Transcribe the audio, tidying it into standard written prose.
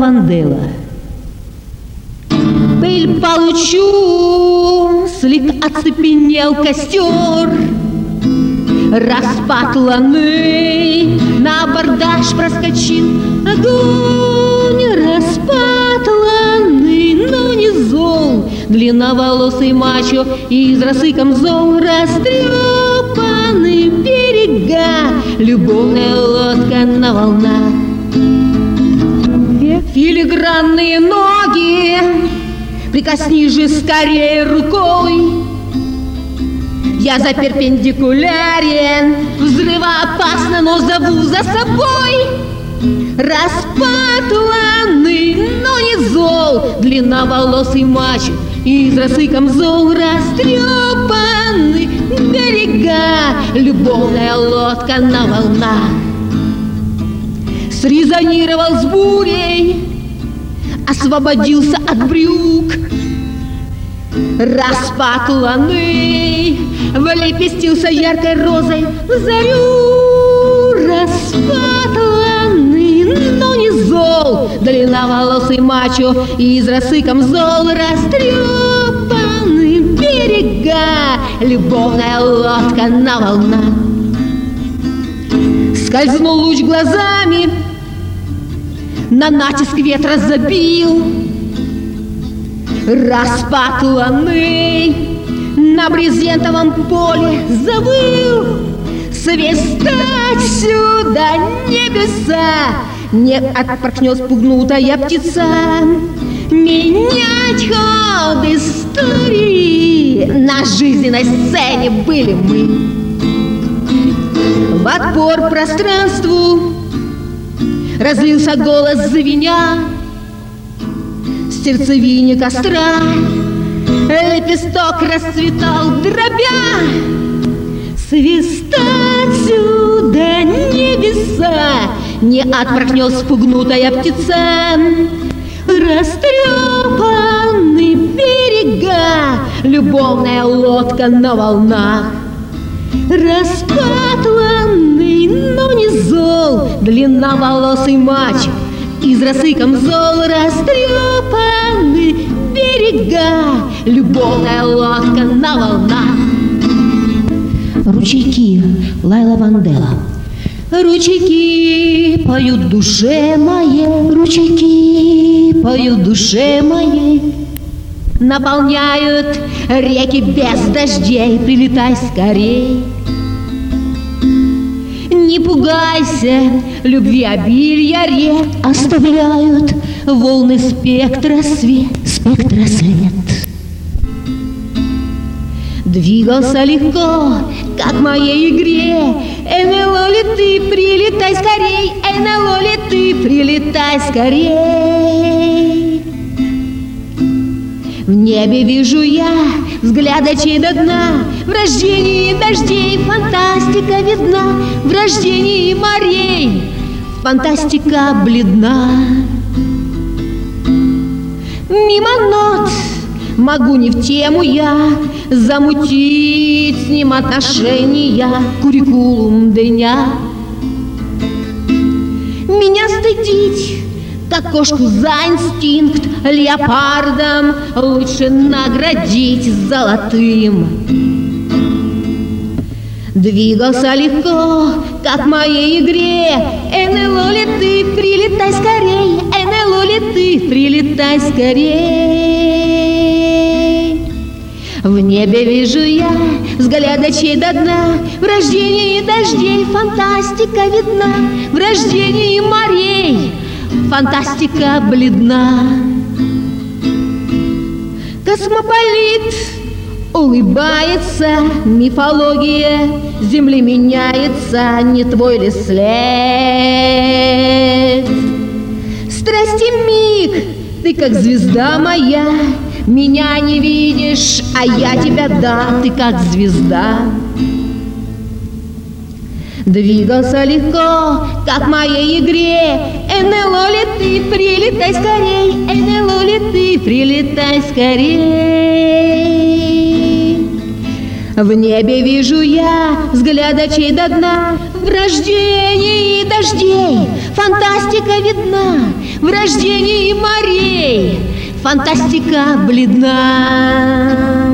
Вандела. Пыль по лучу слит, оцепенел костер. Распад луны на абордаж проскочил. Огонь, распад луны, но не зол. Длинноволосый мачо из росы камзол. Растрепаны берега, любовная лодка на волнах. Филигранные ноги, прикоснись же скорее рукой. Я за перпендикулярен, взрывоопасно, но зову за собой. Распад луны, но не зол. Длинноволосый мачо из росы камзол. Растрепаны берега, любовная лодка на волнах. Срезонировал с бурей, освободился от брюк. Распад луны влепестился яркой розой в зарю. Распад луны, но не зол. Длинноволосый мачо из росы камзол. Растрепаны берега, любовная лодка на волнах. Скользнул луч глазами, на натиск ветра забил. Распад луны на брезентовом поле завыл. Свистать сюда небеса, не отпорхнет спугнутая птица. Менять ход истории, на жизненной сцене были мы. В отпор пространству разлился голос звеня. В сердцевине костра лепесток расцветал дробя. Свистать сюда небеса, не отпорхнет спугнутая птица. Растрепаны берега, любовная лодка на волнах. Распад луны, но не зол. Длинноволосый мачо из росы камзол. Растрепаны берега, любовная лодка на волнах. Ручейки, Лайла Вандела. Ручейки поют душе моей, ручейки поют душе моей. Наполняют реки без дождей, прилетай скорей. Не пугайся любви обилья рек, оставляют волны спектра свет. Двигался легко, как в моей игре. НЛО ли ты, прилетай скорей, НЛО ли ты, прилетай скорей. В небе вижу я взгляда чей до дна. В рождении дождей фантастика видна. В рождении морей фантастика бледна. Мимо нот могу не в тему я замутить с ним отношения. Куррикулум дня. Меня стыдить, как кошку за инстинкт, леопардом лучше наградить золотым. Двигался легко, как в моей игре. НЛО ли ты, прилетай скорей, НЛО ли ты, прилетай скорей. В небе вижу я взгляда чей до дна. В рождении дождей фантастика видна. В рождении морей фантастика бледна. Космополит улыбается, мифология земли меняется, не твой ли след? Страсти миг, ты как звезда моя, меня не видишь, а я тебя, да, ты как звезда. Двигался легко, как в моей игре. НЛО ли ты, прилетай скорей, НЛО ли ты, прилетай скорей. В небе вижу я взгляда чей до дна. В рождении дождей фантастика видна. в рождении морей фантастика бледна.